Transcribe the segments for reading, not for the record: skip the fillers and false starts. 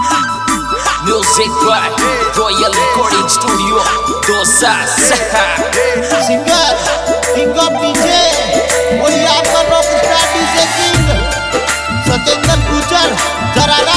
Music by Royal Recording Studio Dosa singer king of DJ वही आपका rock star DJ king Satendra Gujar जरारा।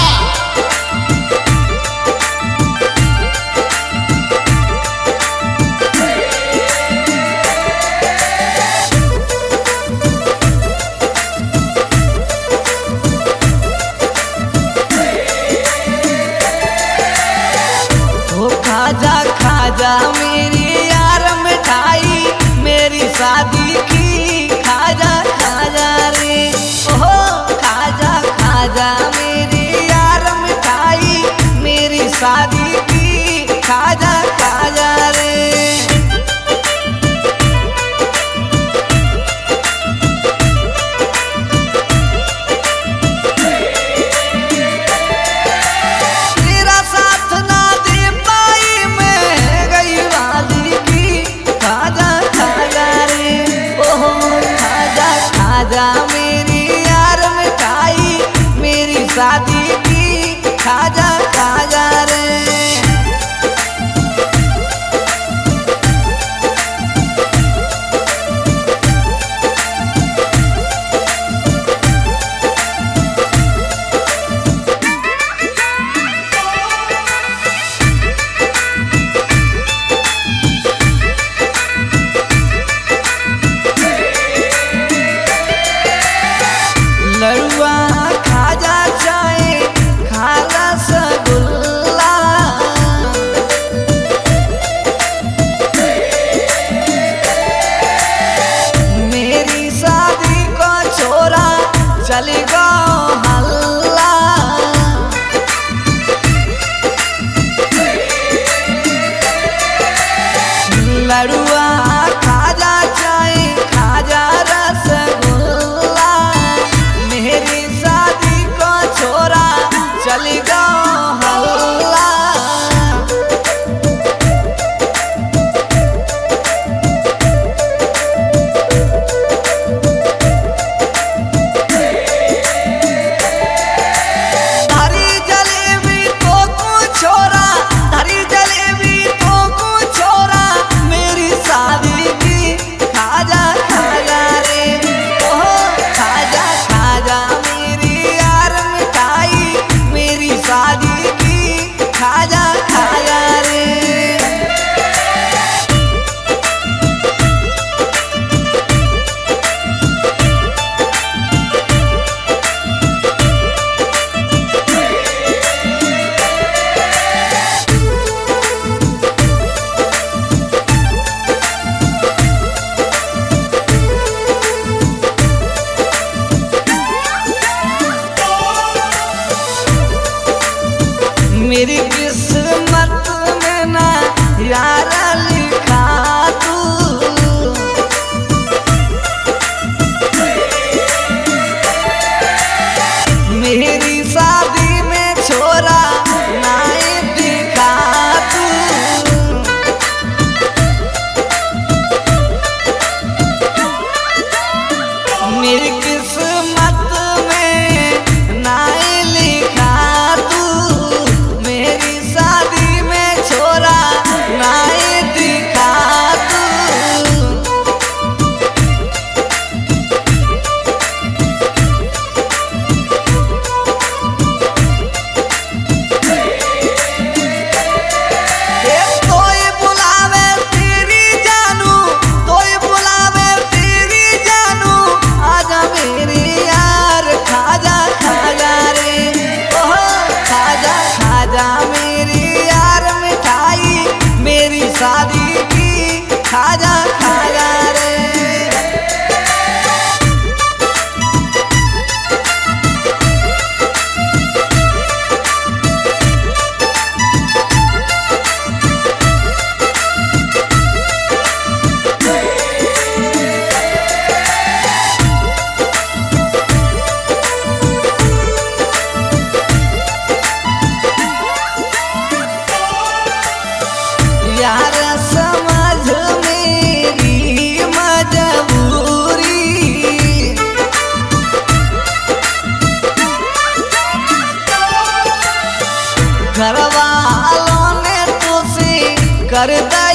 खाजा खाजा मेरी यार मिठाई मेरी शादी की खाजा खाजा रे ओहो खाजा खाजा मेरी यार मिठाई मेरी शादी की खाजा खाजा रे। खाजा मेरी यार मिठाई मेरी शादी की खाजा खाजा रे। लड़ुआ खाजा चाहे खाला सगुल्ला मेरी शादी को छोरा चली गो हल्ला। लड़ुआ खाजा चाहे खाजा रसगुल्ला मेरी शादी को छोरा चली गो हल्ला। धरी जलेबी तो कुछ छोरा धरी जलेबी तो कुछ छोरा मेरी शादी की खाजा खाजा रे ओहो खाजा खाजा मेरी यार मिठाई मेरी शादी की खाजा खाजा रे। मेरी किस्मत में ना यार लिखा तू मेरी शादी में छोरा नाई दिखा तू। मेरी किस्मत में नाई लिखा तू मेरी करता